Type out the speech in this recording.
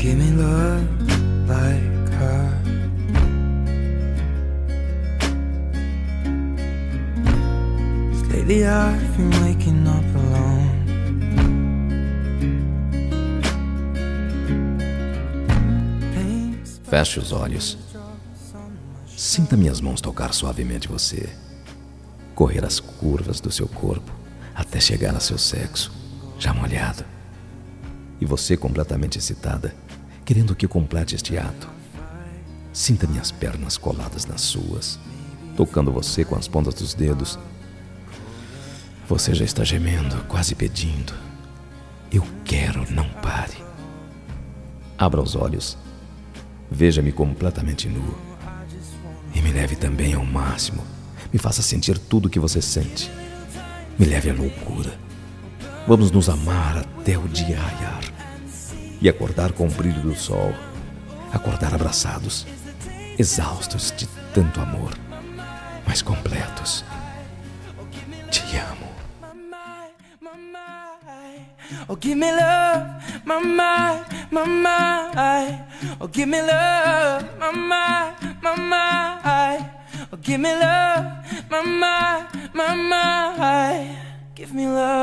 give me love like her. Lately I've been waking up alone. Feche os olhos. Sinta minhas mãos tocar suavemente você, correr as curvas do seu corpo até chegar a seu sexo, já molhado. E você completamente excitada, querendo que eu complete este ato. Sinta minhas pernas coladas nas suas, tocando você com as pontas dos dedos. Você já está gemendo, quase pedindo. Eu quero, não pare. Abra os olhos. Veja-me completamente nu. E me leve também ao máximo. Me faça sentir tudo o que você sente. Me leve à loucura. Vamos nos amar até o dia raiar. E acordar com o brilho do sol. Acordar abraçados, exaustos de tanto amor, mas completos. Te amo. Oh, give me love, my mind, my mind. Oh, give me love, my mind, my mind. Oh, give me love, my mind, my mind. Give me love.